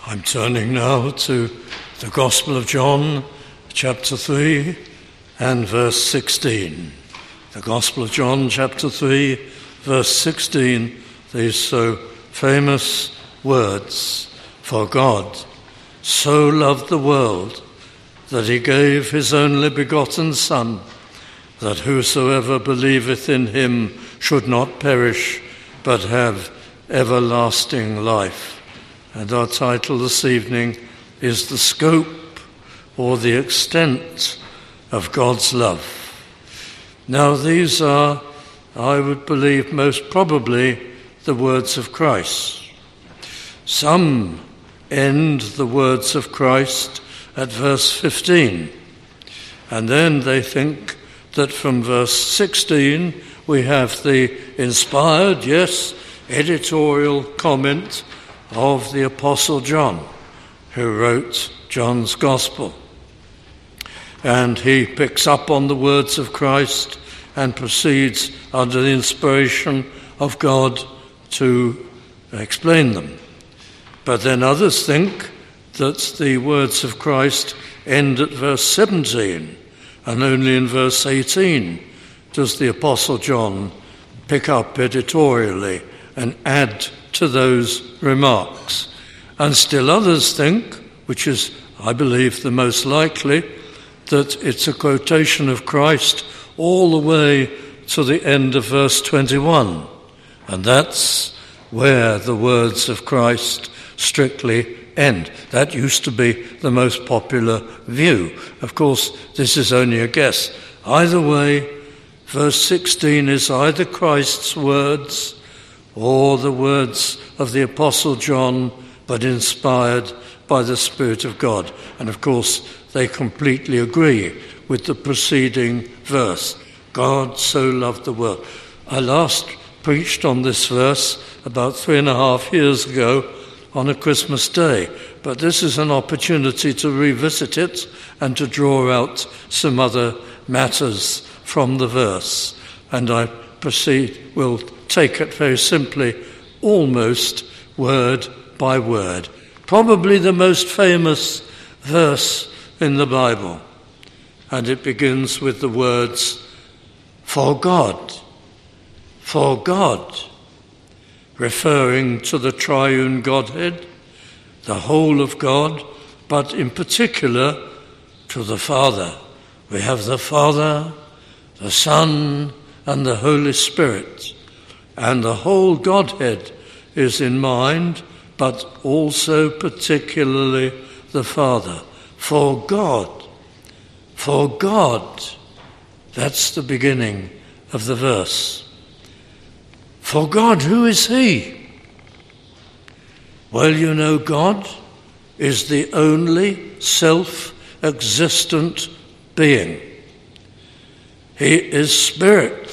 I'm turning now to the Gospel of John, chapter 3 and verse 16. The Gospel of John, chapter 3, verse 16, these so famous words, "For God so loved the world that he gave his only begotten Son, that whosoever believeth in him should not perish, but have everlasting life." And our title this evening is "The Scope or the Extent of God's Love." Now these are, I would believe, most probably the words of Christ. Some end the words of Christ at verse 15, and then they think that from verse 16 we have the inspired, yes, editorial comment of the Apostle John, who wrote John's Gospel. And he picks up on the words of Christ and proceeds under the inspiration of God to explain them. But then others think that the words of Christ end at verse 17, and only in verse 18 does the Apostle John pick up editorially and add to those remarks. And still others think, which is, I believe, the most likely, that it's a quotation of Christ all the way to the end of verse 21. And that's where the words of Christ strictly end. That used to be the most popular view. Of course, this is only a guess. Either way, verse 16 is either Christ's words or the words of the Apostle John, but inspired by the Spirit of God. And of course, they completely agree with the preceding verse. God so loved the world. I last preached on this verse about 3.5 years ago on a Christmas day, but this is an opportunity to revisit it and to draw out some other matters from the verse. And I will take it very simply, almost word by word. Probably the most famous verse in the Bible. And it begins with the words, "For God," "for God," referring to the triune Godhead, the whole of God, but in particular to the Father. We have the Father, the Son, and the Holy Spirit. And the whole Godhead is in mind, but also particularly the Father. For God, for God. That's the beginning of the verse. For God, who is he? Well, you know, God is the only self-existent being. He is spirit.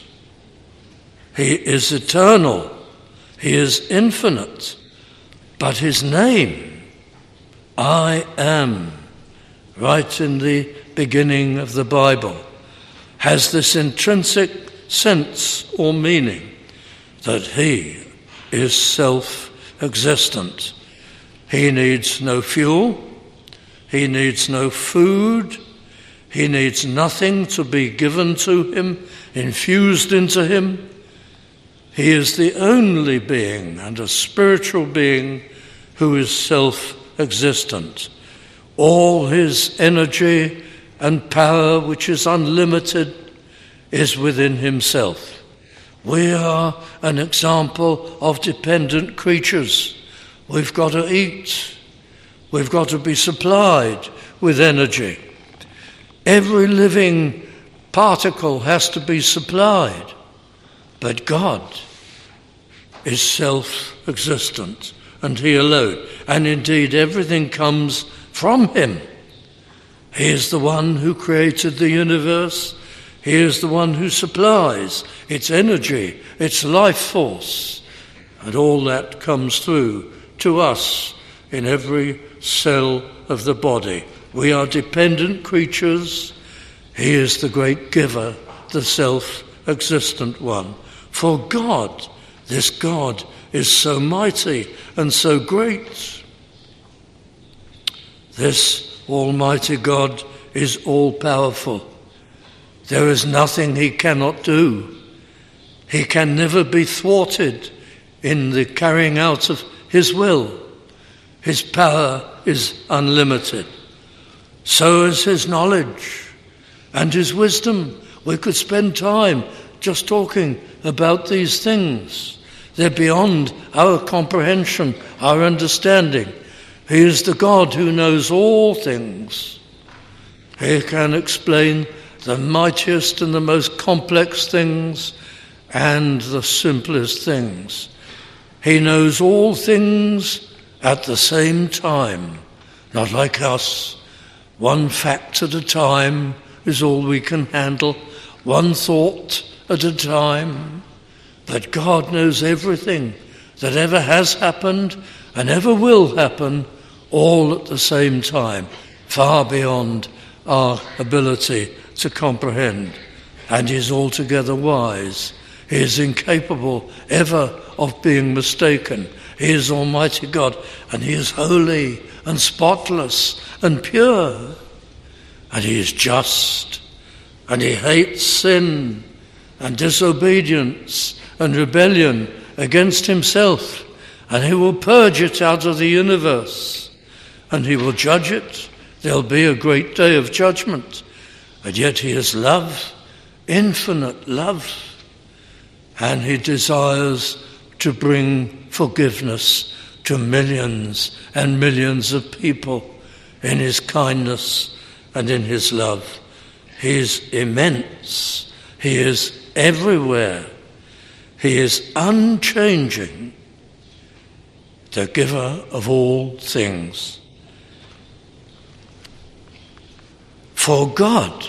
He is eternal. He is infinite. But his name, I am, right in the beginning of the Bible, has this intrinsic sense or meaning that he is self-existent. He needs no fuel. He needs no food. He needs nothing to be given to him, infused into him. He is the only being, and a spiritual being, who is self-existent. All his energy and power, which is unlimited, is within himself. We are an example of dependent creatures. We've got to eat. We've got to be supplied with energy. Every living particle has to be supplied. But God is self-existent, and he alone. And indeed, everything comes from him. He is the one who created the universe. He is the one who supplies its energy, its life force. And all that comes through to us in every cell of the body. We are dependent creatures. He is the great giver, the self-existent one. For God, this God is so mighty and so great. This Almighty God is all-powerful. There is nothing he cannot do. He can never be thwarted in the carrying out of his will. His power is unlimited. So is his knowledge and his wisdom. We could spend time just talking about these things. They're beyond our comprehension, our understanding. He is the God who knows all things. He can explain the mightiest and the most complex things and the simplest things. He knows all things at the same time, not like us. One fact at a time is all we can handle, one thought at a time. But God knows everything that ever has happened and ever will happen, all at the same time, far beyond our ability to comprehend. And he is altogether wise. He is incapable ever of being mistaken. He is Almighty God, and he is holy and spotless and pure. And he is just, and he hates sin and disobedience and rebellion against himself, and he will purge it out of the universe, and he will judge it. There'll be a great day of judgment, and yet he is love, infinite love, and he desires to bring forgiveness to millions and millions of people in his kindness and in his love. He is immense. He is everywhere. He is unchanging, the giver of all things. For God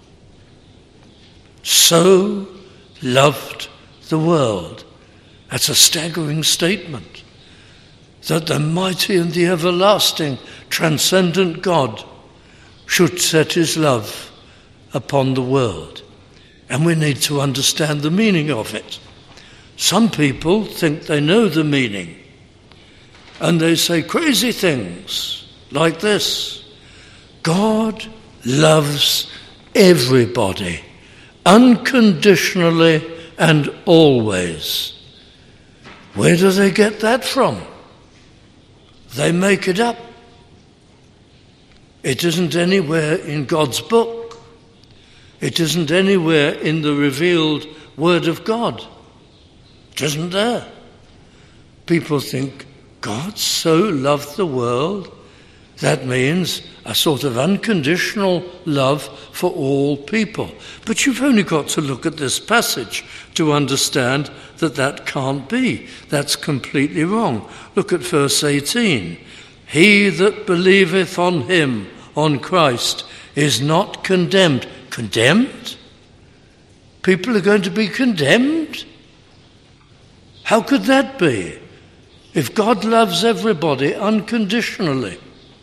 so loved the world. That's a staggering statement, that the mighty and the everlasting, transcendent God should set his love upon the world. And we need to understand the meaning of it. Some people think they know the meaning, and they say crazy things like this: God loves everybody, unconditionally and always. Where do they get that from? They make it up. It isn't anywhere in God's book. It isn't anywhere in the revealed Word of God. It isn't there. People think God so loved the world. That means a sort of unconditional love for all people. But you've only got to look at this passage to understand that that can't be. That's completely wrong. Look at verse 18. He that believeth on him, on Christ, is not condemned. Condemned? People are going to be condemned? How could that be? If God loves everybody unconditionally.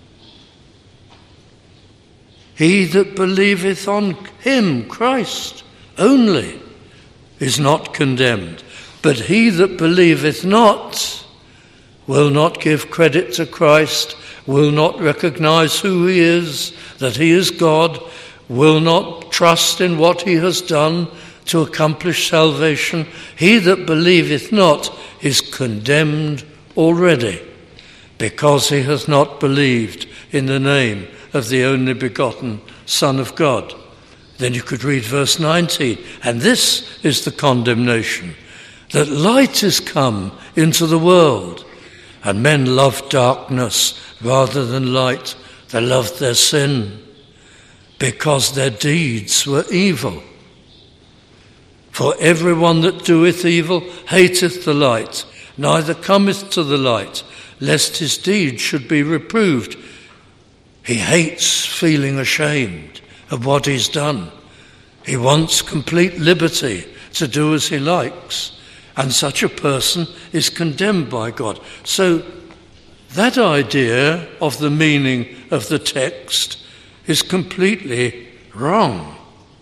He that believeth on him, Christ, only, is not condemned. But he that believeth not will not give credit to Christ, will not recognize who he is, that he is God, will not trust in what he has done to accomplish salvation. He that believeth not is condemned already, because he hath not believed in the name of the only begotten Son of God. Then you could read verse 19. And this is the condemnation, that light is come into the world, and men loved darkness rather than light. They loved their sin, because their deeds were evil. For everyone that doeth evil hateth the light, neither cometh to the light, lest his deeds should be reproved. He hates feeling ashamed of what he's done. He wants complete liberty to do as he likes. And such a person is condemned by God. So that idea of the meaning of the text is completely wrong.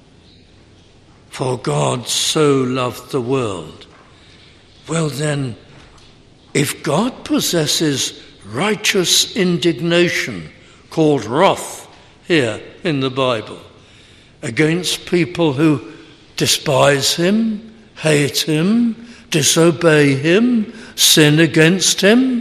For God so loved the world. Well then, if God possesses righteous indignation, called wrath here in the Bible, against people who despise him, hate him, disobey him, sin against him?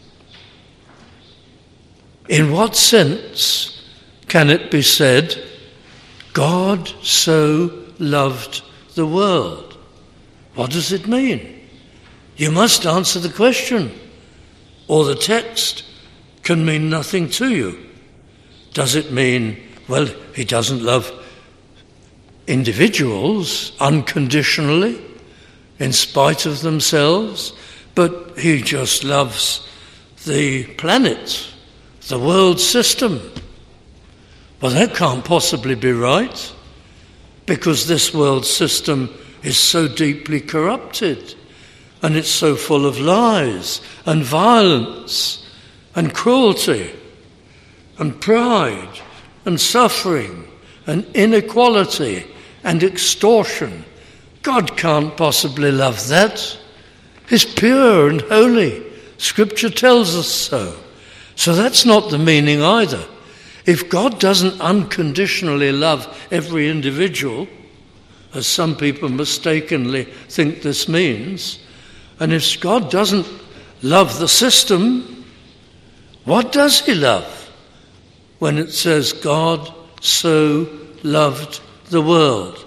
In what sense can it be said, God so loved the world? What does it mean? You must answer the question, or the text can mean nothing to you. Does it mean, well, he doesn't love individuals unconditionally, in spite of themselves, but he just loves the planet, the world system? Well, that can't possibly be right, because this world system is so deeply corrupted, and it's so full of lies and violence and cruelty and pride and suffering and inequality and extortion. God can't possibly love that. He's pure and holy. Scripture tells us so. So that's not the meaning either. If God doesn't unconditionally love every individual, as some people mistakenly think this means, and if God doesn't love the system, what does he love when it says God so loved the world?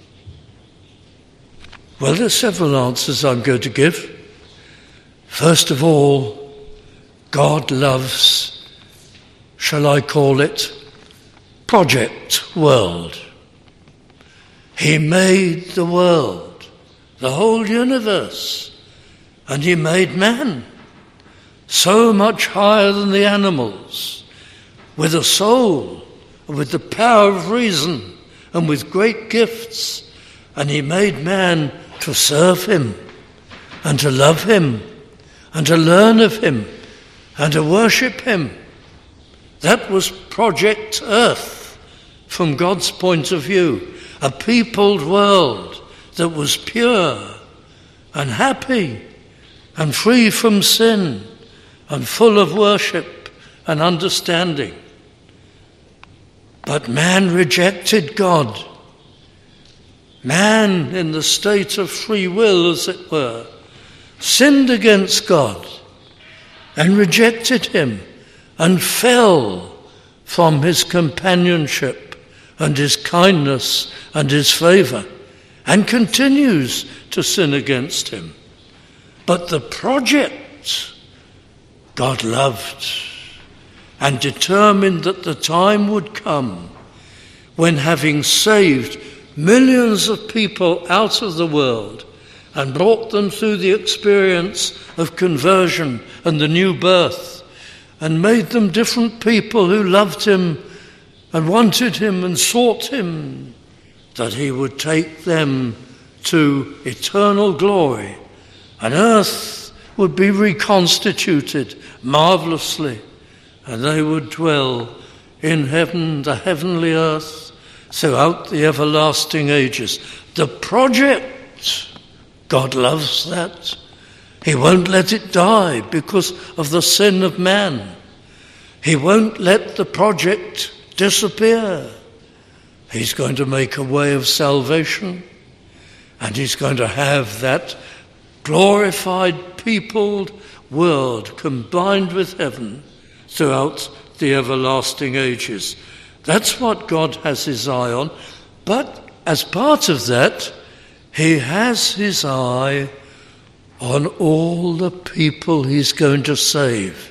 Well, there's several answers I'm going to give. First of all, God loves, shall I call it, project world. He made the world, the whole universe, and he made man so much higher than the animals, with a soul, with the power of reason, and with great gifts. And he made man to serve him, and to love him, and to learn of him, and to worship him. That was Project Earth from God's point of view, a peopled world that was pure and happy and free from sin and full of worship and understanding. But man rejected God. Man, in the state of free will, as it were, sinned against God and rejected him and fell from his companionship and his kindness and his favour, and continues to sin against him. But the project God loved and determined that the time would come when, having saved millions of people out of the world and brought them through the experience of conversion and the new birth, and made them different people who loved him and wanted him and sought him, that he would take them to eternal glory, and earth would be reconstituted marvelously, and they would dwell in heaven, the heavenly earth, throughout the everlasting ages. The project, God loves that. He won't let it die because of the sin of man. He won't let the project disappear. He's going to make a way of salvation, and he's going to have that glorified, peopled world combined with heaven throughout the everlasting ages. That's what God has his eye on. But as part of that, he has his eye on all the people he's going to save.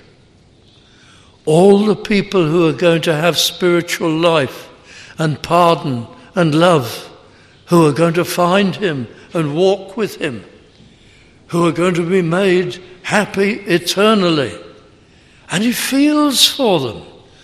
All the people who are going to have spiritual life and pardon and love, who are going to find him and walk with him, who are going to be made happy eternally. And he feels for them.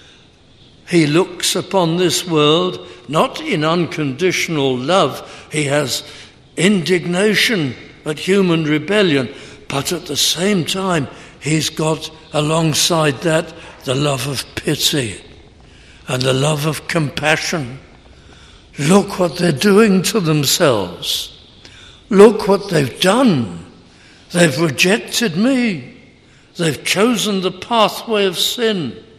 He looks upon this world not in unconditional love. He has indignation at human rebellion, but at the same time he's got alongside that the love of pity and the love of compassion. Look what they're doing to themselves. Look what they've done. They've rejected me. They've chosen the pathway of sin.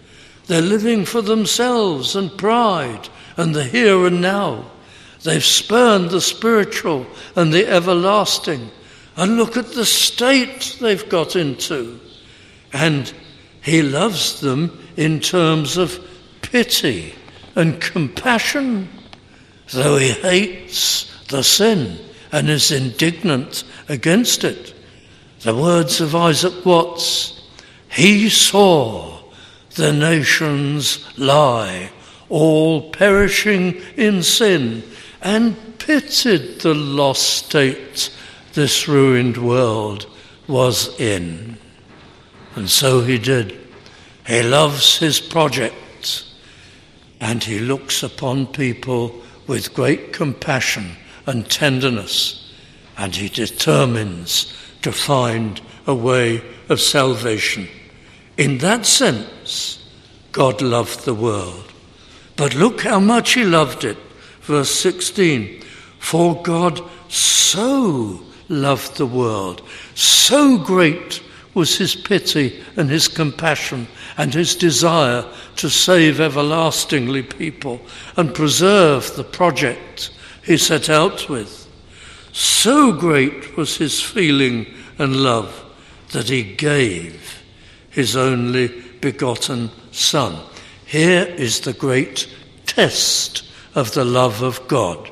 They're living for themselves and pride and the here and now. They've spurned the spiritual and the everlasting. And look at the state they've got into. And he loves them in terms of pity and compassion, though he hates the sin and is indignant against it. The words of Isaac Watts, he saw the nations lie, all perishing in sin, and pitied the lost state this ruined world was in. And so he did. He loves his project, and he looks upon people with great compassion and tenderness, and he determines to find a way of salvation. In that sense, God loved the world. But look how much he loved it. Verse 16, for God so loved the world, so great was his pity and his compassion and his desire to save everlastingly people and preserve the project he set out with. So great was his feeling and love that he gave his only begotten Son. Here is the great test of the love of God.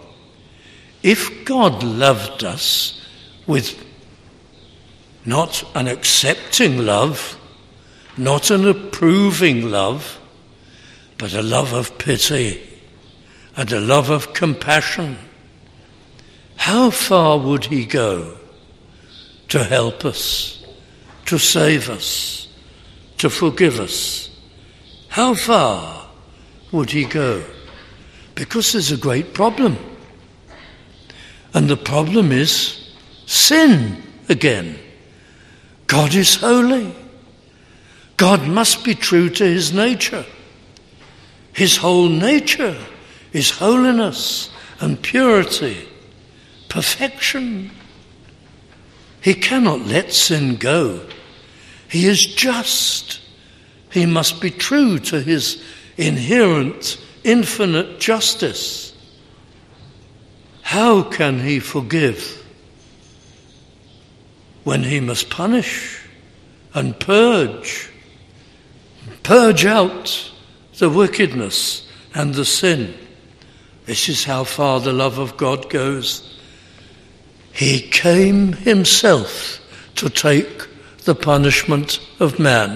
If God loved us with not an accepting love, not an approving love, but a love of pity and a love of compassion, how far would he go to help us, to save us, to forgive us? How far would he go? Because there's a great problem. And the problem is sin again. God is holy. God must be true to his nature. His whole nature is holiness and purity, perfection. He cannot let sin go. He is just. He must be true to his inherent, infinite justice. How can he forgive when he must punish and purge out the wickedness and the sin? This is how far the love of God goes. He came himself to take the punishment of man.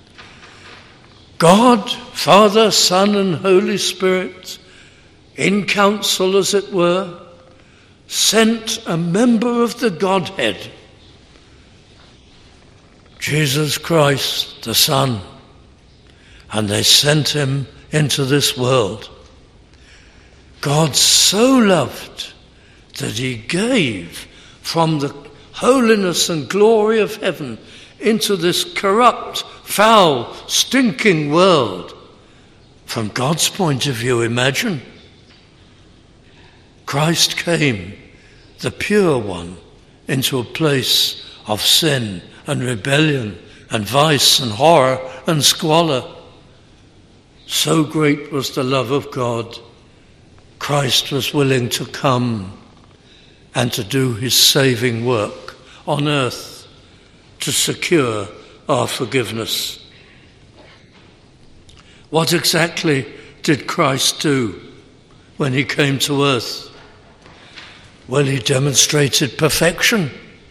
God, Father, Son, and Holy Spirit, in council as it were, sent a member of the Godhead, Jesus Christ, the Son, and they sent him into this world. God so loved that he gave from the holiness and glory of heaven into this corrupt, foul, stinking world. From God's point of view, imagine. Christ came, the pure one, into a place of sin and rebellion and vice and horror and squalor. So great was the love of God, Christ was willing to come and to do his saving work on earth to secure our forgiveness. What exactly did Christ do when he came to earth? Well, he demonstrated perfection.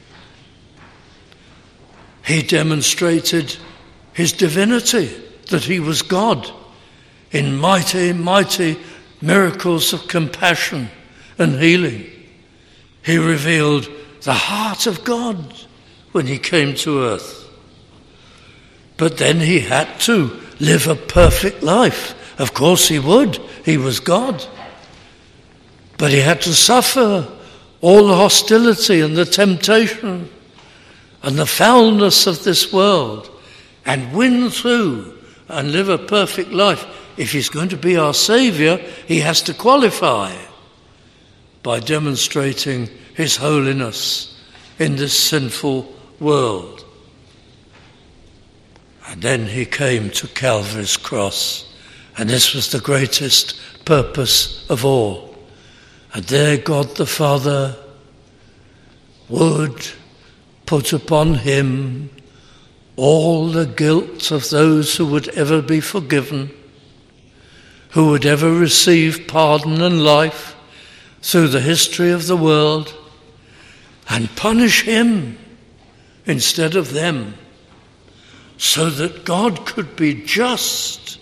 He demonstrated his divinity, that he was God, in mighty, mighty miracles of compassion and healing. He revealed the heart of God when he came to earth. But then he had to live a perfect life. Of course he would. He was God. But he had to suffer all the hostility and the temptation and the foulness of this world and win through and live a perfect life. If he's going to be our Saviour, he has to qualify by demonstrating his holiness in this sinful world. And then he came to Calvary's cross, and this was the greatest purpose of all. And there God the Father would put upon him all the guilt of those who would ever be forgiven, who would ever receive pardon and life through the history of the world, and punish him instead of them, so that God could be just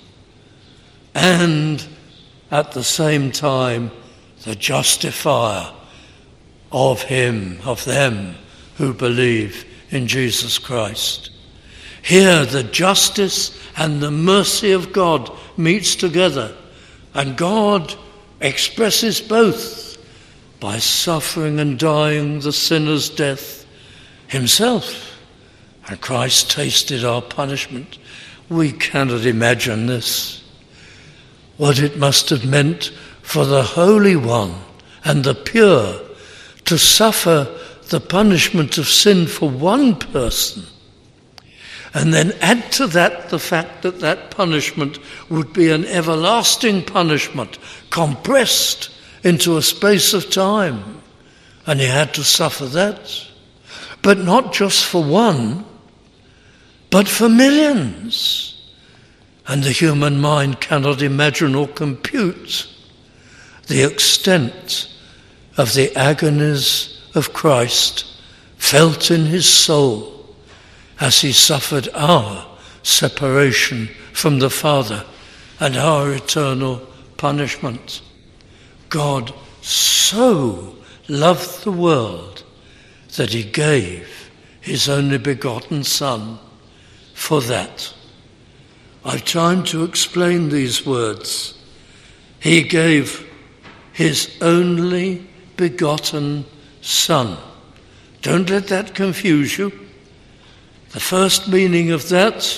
and at the same time the justifier of him, of them who believe in Jesus Christ. Here the justice and the mercy of God meets together, and God expresses both by suffering and dying the sinner's death himself. And Christ tasted our punishment. We cannot imagine this. What it must have meant for the Holy One and the pure to suffer the punishment of sin for one person, and then add to that the fact that that punishment would be an everlasting punishment, compressed into a space of time. And he had to suffer that. But not just for one, but for millions. And the human mind cannot imagine or compute the extent of the agonies of Christ felt in his soul as he suffered our separation from the Father and our eternal punishment. God so loved the world that he gave his only begotten Son for that. I've time to explain these words. He gave his only begotten Son. Don't let that confuse you. The first meaning of that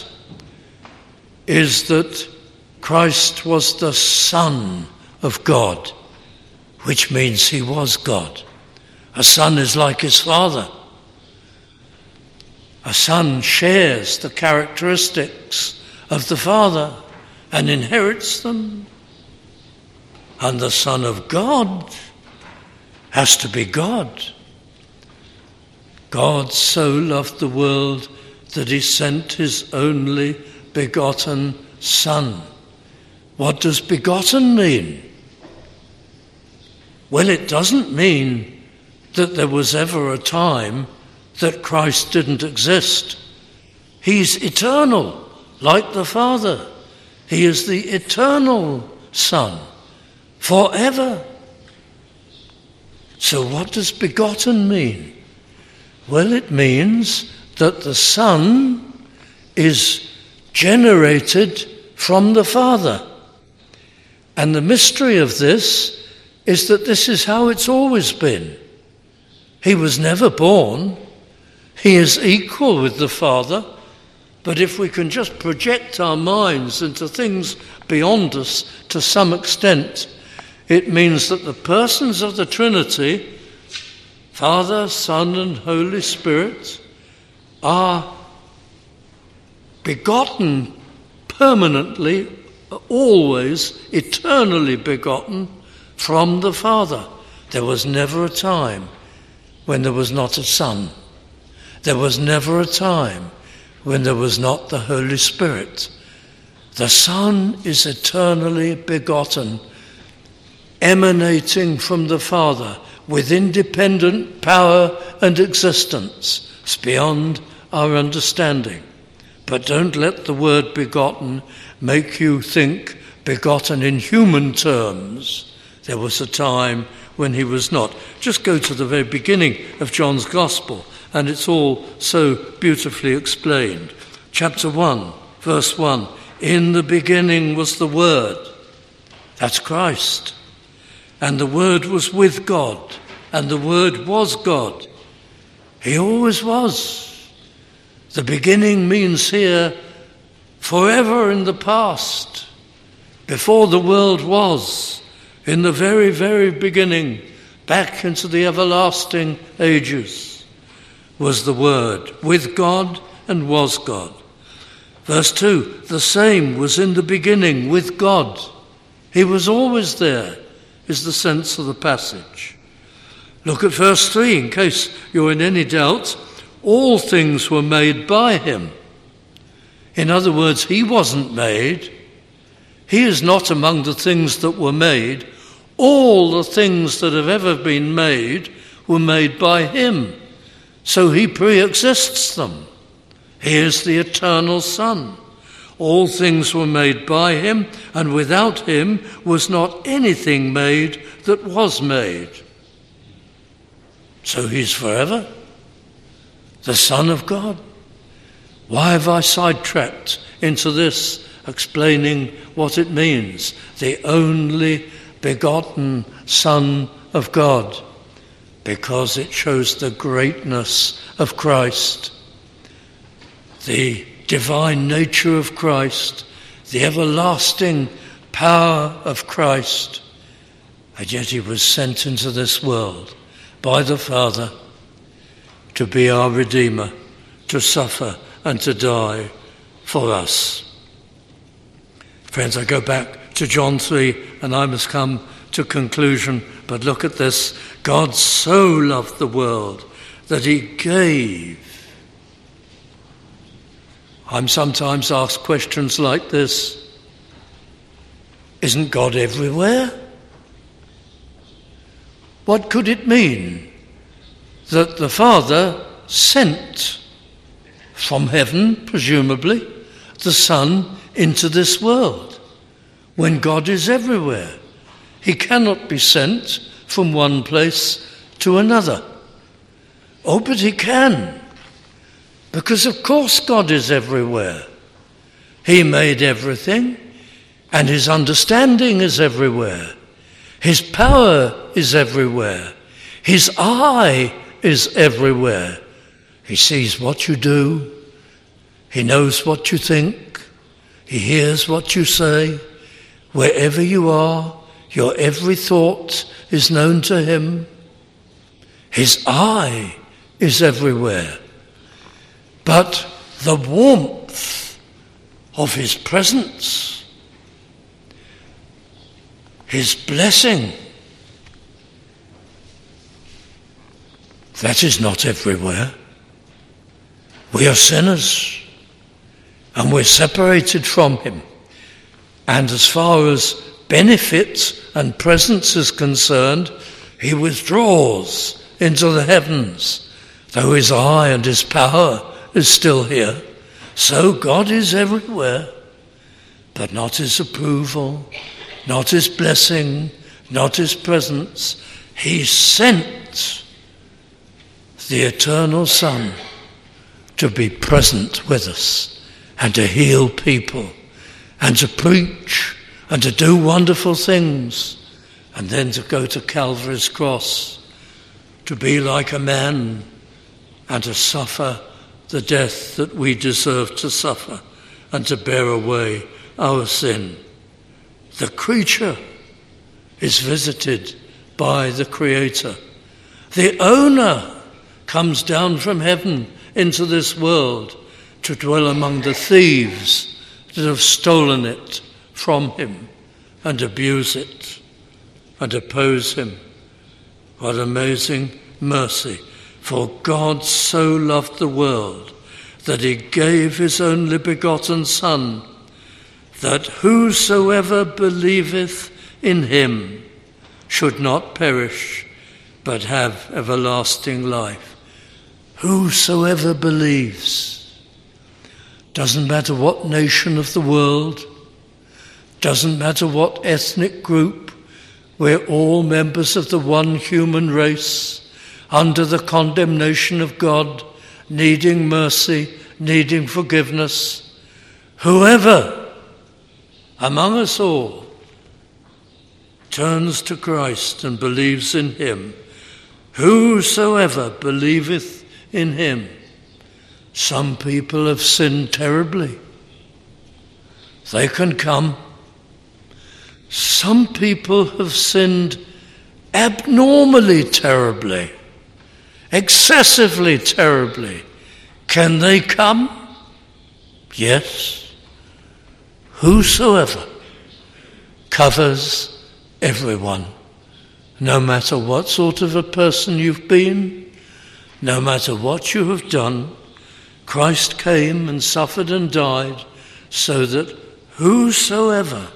is that Christ was the Son of God, which means he was God. A son is like his father. A son shares the characteristics of the Father and inherits them. And the Son of God has to be God. God so loved the world that he sent his only begotten Son. What does begotten mean? Well, it doesn't mean that there was ever a time that Christ didn't exist. He's eternal, like the Father. He is the eternal Son, forever. So what does begotten mean? Well, it means that the Son is generated from the Father. And the mystery of this is that this is how it's always been. He was never born. He is equal with the Father. But if we can just project our minds into things beyond us to some extent, it means that the persons of the Trinity, Father, Son, and Holy Spirit, are begotten permanently, always, eternally begotten from the Father. There was never a time when there was not a Son. There was never a time when there was not the Holy Spirit. The Son is eternally begotten, emanating from the Father with independent power and existence. It's beyond our understanding. But don't let the word begotten make you think begotten in human terms. There was a time when he was not. Just go to the very beginning of John's Gospel, and it's all so beautifully explained. Chapter 1, verse 1. In the beginning was the Word. That's Christ. And the Word was with God, and the Word was God. He always was. The beginning means here forever in the past, before the world was, in the very, very beginning, back into the everlasting ages, was the Word, with God and was God. Verse 2, the same was in the beginning with God. He was always there, is the sense of the passage. Look at verse 3, in case you're in any doubt. All things were made by him. In other words, he wasn't made. He is not among the things that were made. All the things that have ever been made were made by him. So he pre-exists them. He is the eternal Son. All things were made by him, and without him was not anything made that was made. So he's forever the Son of God. Why have I sidetracked into this, explaining what it means? The only begotten Son of God. Because it shows the greatness of Christ, the divine nature of Christ, the everlasting power of Christ. And yet he was sent into this world by the Father to be our Redeemer, to suffer and to die for us. Friends, I go back to John 3 and I must come to conclusion, but look at this. God so loved the world that he gave. I'm sometimes asked questions like this. Isn't God everywhere? What could it mean that the Father sent from heaven, presumably, the Son into this world when God is everywhere? He cannot be sent from one place to another. Oh, but he can, because of course God is everywhere. He made everything, and his understanding is everywhere. His power is everywhere. His eye is everywhere. He sees what you do. He knows what you think. He hears what you say. Wherever you are, your every thought is known to him. His eye is everywhere. But the warmth of his presence, his blessing, that is not everywhere. We are sinners and we're separated from him. And as far as benefit and presence is concerned, he withdraws into the heavens, though his eye and his power is still here. So God is everywhere, but not his approval, not his blessing, not his presence. He sent the eternal Son to be present with us and to heal people and to preach and to do wonderful things, and then to go to Calvary's cross, to be like a man and to suffer the death that we deserve to suffer and to bear away our sin. The creature is visited by the Creator. The owner comes down from heaven into this world to dwell among the thieves that have stolen it from him and abuse it and oppose him. What amazing mercy. For God so loved the world that he gave his only begotten Son, that whosoever believeth in him should not perish, but have everlasting life. Whosoever believes. Doesn't matter what nation of the world, doesn't matter what ethnic group, we're all members of the one human race, under the condemnation of God, needing mercy, needing forgiveness. Whoever among us all turns to Christ and believes in him, whosoever believeth in him. Some people have sinned terribly. They can come. Some people have sinned abnormally terribly, excessively terribly. Can they come? Yes, whosoever covers everyone, no matter what sort of a person you've been, no matter what you have done. Christ came and suffered and died so that whosoever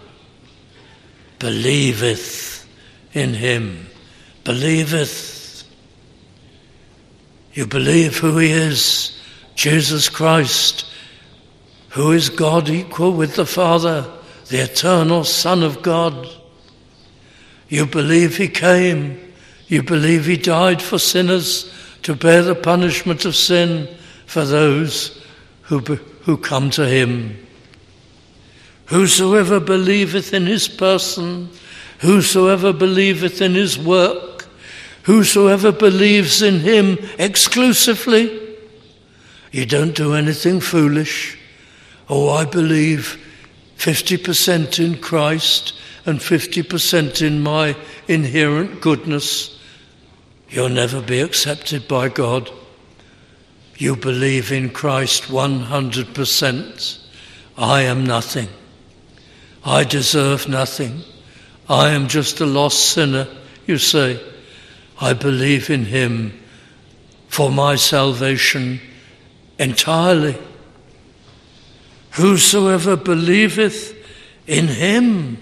believeth in him, believeth. You believe who he is, Jesus Christ, who is God equal with the Father, the eternal Son of God. You believe he came. You believe he died for sinners to bear the punishment of sin for those who come to him. Whosoever believeth in his person, whosoever believeth in his work, whosoever believes in him exclusively. You don't do anything foolish. Oh, I believe 50% in Christ and 50% in my inherent goodness. You'll never be accepted by God. You believe in Christ 100%. I am nothing. I deserve nothing. I am just a lost sinner, you say. I believe in him for my salvation entirely. Whosoever believeth in him,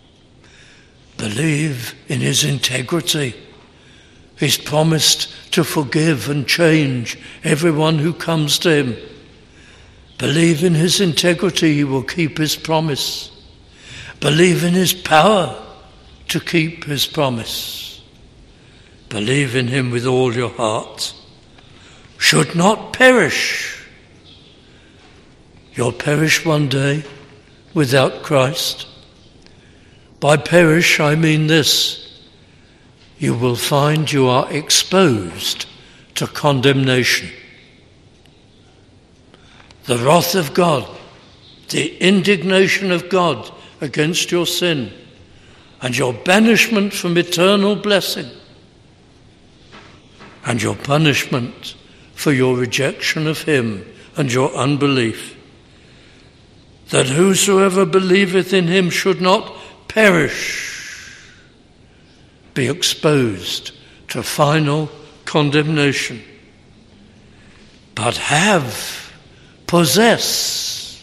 believe in his integrity. He's promised to forgive and change everyone who comes to him. Believe in his integrity, he will keep his promise. Believe in his power to keep his promise. Believe in him with all your heart. Should not perish. You'll perish one day without Christ. By perish, I mean this. You will find you are exposed to condemnation. The wrath of God, the indignation of God against your sin, and your banishment from eternal blessing, and your punishment for your rejection of him and your unbelief. That whosoever believeth in him should not perish, be exposed to final condemnation, but possess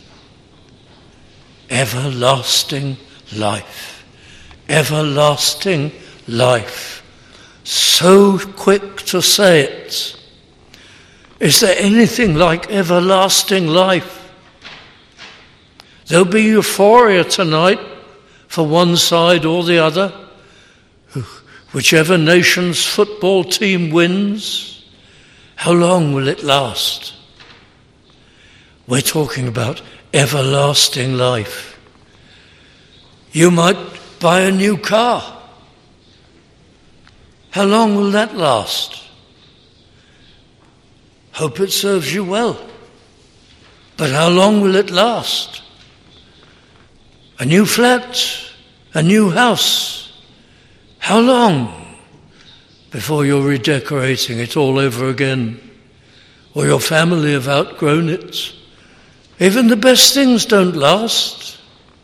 everlasting life. Everlasting life. So quick to say it. Is there anything like everlasting life? There'll be euphoria tonight for one side or the other. Whichever nation's football team wins, how long will it last? We're talking about everlasting life. You might buy a new car. How long will that last? Hope it serves you well. But how long will it last? A new flat, a new house. How long before you're redecorating it all over again? Or your family have outgrown it? Even the best things don't last.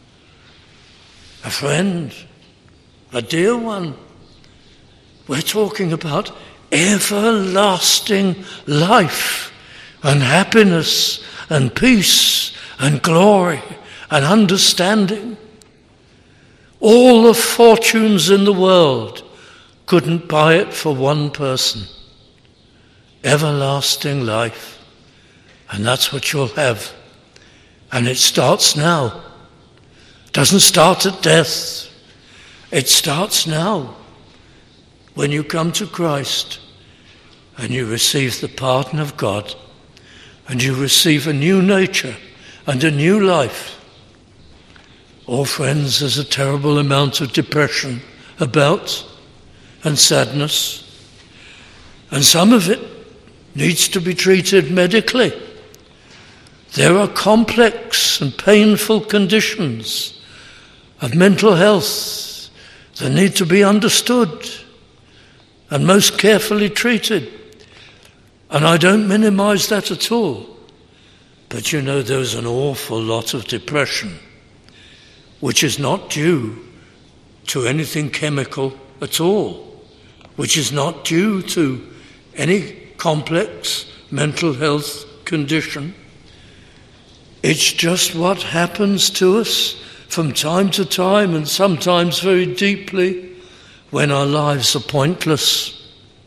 A friend, a dear one. We're talking about everlasting life and happiness and peace and glory and understanding. All the fortunes in the world couldn't buy it for one person. Everlasting life. And that's what you'll have. And it starts now. It doesn't start at death. It starts now. When you come to Christ and you receive the pardon of God and you receive a new nature and a new life. Oh, friends, there's a terrible amount of depression about and sadness. And some of it needs to be treated medically. There are complex and painful conditions of mental health that need to be understood and most carefully treated. And I don't minimize that at all. But you know, there's an awful lot of depression which is not due to anything chemical at all, which is not due to any complex mental health condition. It's just what happens to us from time to time, and sometimes very deeply, when our lives are pointless,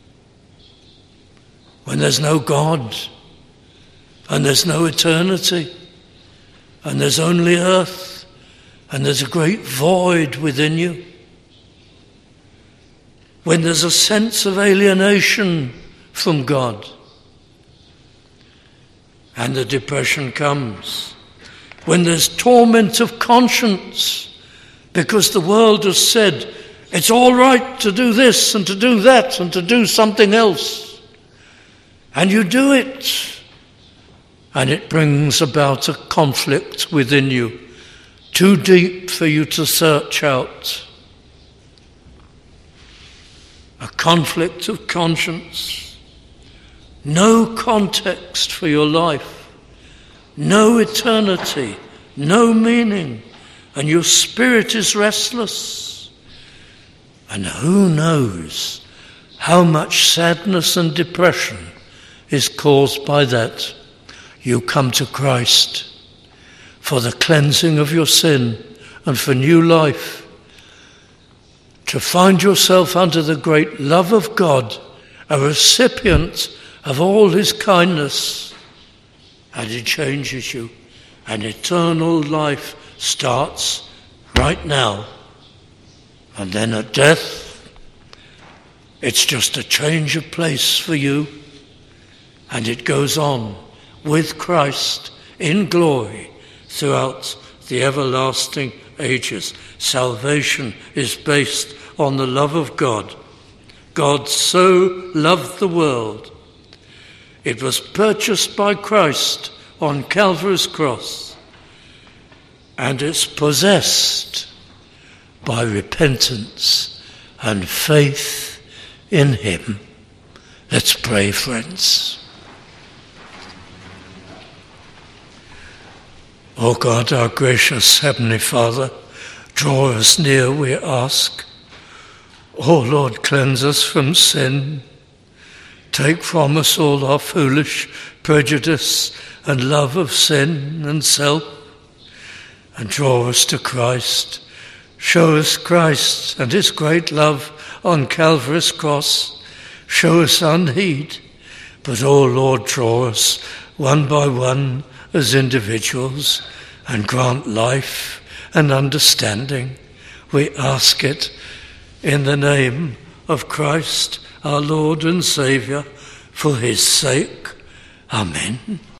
when there's no God, and there's no eternity, and there's only earth, and there's a great void within you. When there's a sense of alienation from God, and the depression comes. When there's torment of conscience, because the world has said, it's all right to do this and to do that and to do something else. And you do it. And it brings about a conflict within you, too deep for you to search out. A conflict of conscience. No context for your life. No eternity. No meaning. And your spirit is restless. And who knows how much sadness and depression is caused by that. You come to Christ for the cleansing of your sin and for new life, to find yourself under the great love of God, a recipient of all his kindness, and it changes you. And eternal life starts right now. And then at death, it's just a change of place for you, and it goes on with Christ in glory throughout the everlasting ages. Salvation is based on the love of God. God so loved the world. It was purchased by Christ on Calvary's cross, and it's possessed by repentance and faith in him. Let's pray, friends. O God, our gracious Heavenly Father, draw us near, we ask. O Lord, cleanse us from sin. Take from us all our foolish prejudice and love of sin and self, and draw us to Christ. Show us Christ and his great love on Calvary's cross. Show us unheed, but, O Lord, draw us one by one as individuals, and grant life and understanding. We ask it in the name of Christ, our Lord and Saviour, for his sake. Amen.